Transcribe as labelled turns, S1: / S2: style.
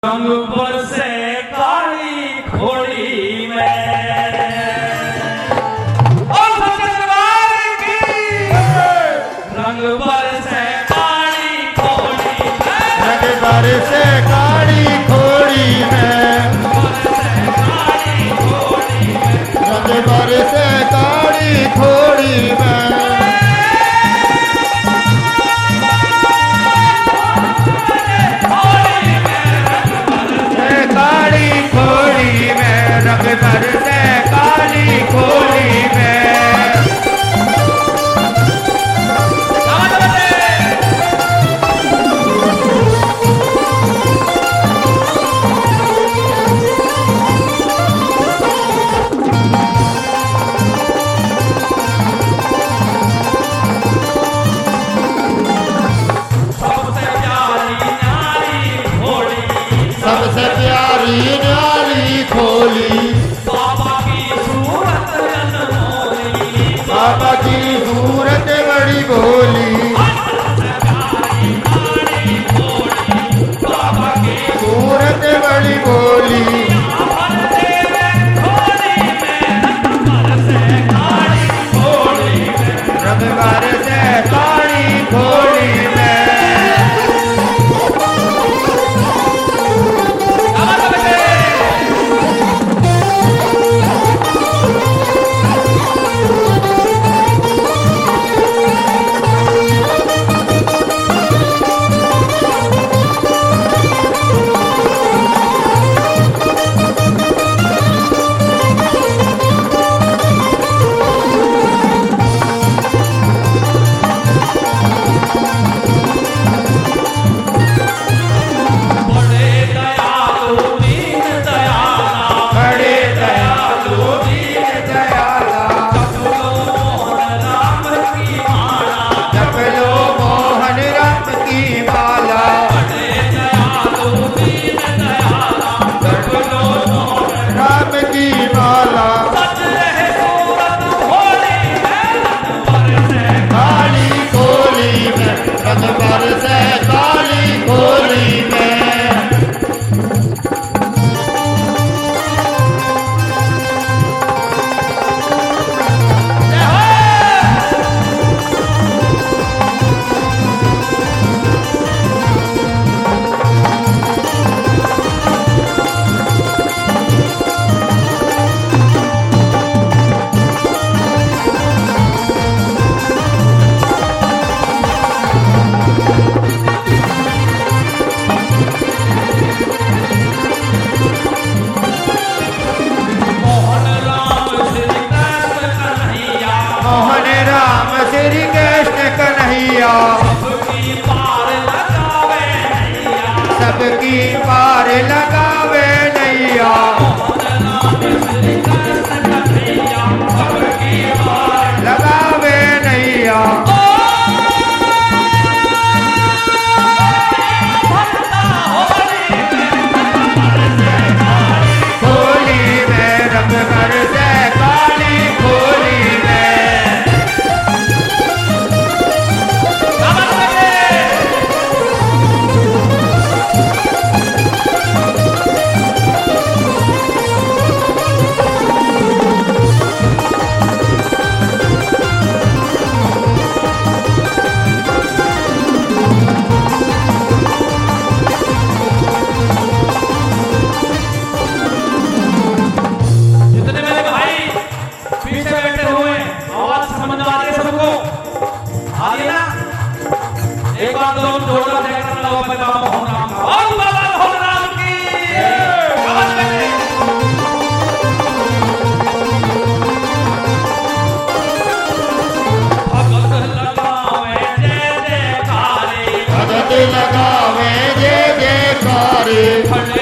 S1: रंग बरसे काली घोड़ी में। और सच्चे दरबार की रंग बरसे काली घोड़ी में,
S2: रंग बरसे काली घोड़ी में, रंग बरसे काली घोड़ी में। रंग बरसे काली घोड़ी में। सबसे प्यारी न्यारी घोड़ी,
S1: बाबा की सूरत अनमोली,
S2: बाबा की सूरत बड़ी भोली,
S1: बाबा की
S2: सूरत बड़ी भोली। रंग बरसे काली घोड़ी में। रंग बरसे काली घोड़ी में। मोहन राम श्री कृष्ण कन्हैया,
S1: सबकी पार लगावे नैया,
S2: सबकी पार लगावे नैया।
S1: श्री कृष्ण कन्हैया, सबकी पार
S2: लगावे नैया। घोड़ी में रंग बरसे काली घोड़ी में।
S1: एक बार तो जोरदार जयकार लगाओ बाबा मोहन राम का। और बाबा मोहन राम की आवाज में भगत लगावे जय जयकारे,
S2: भगत लगावे जय जयकारे।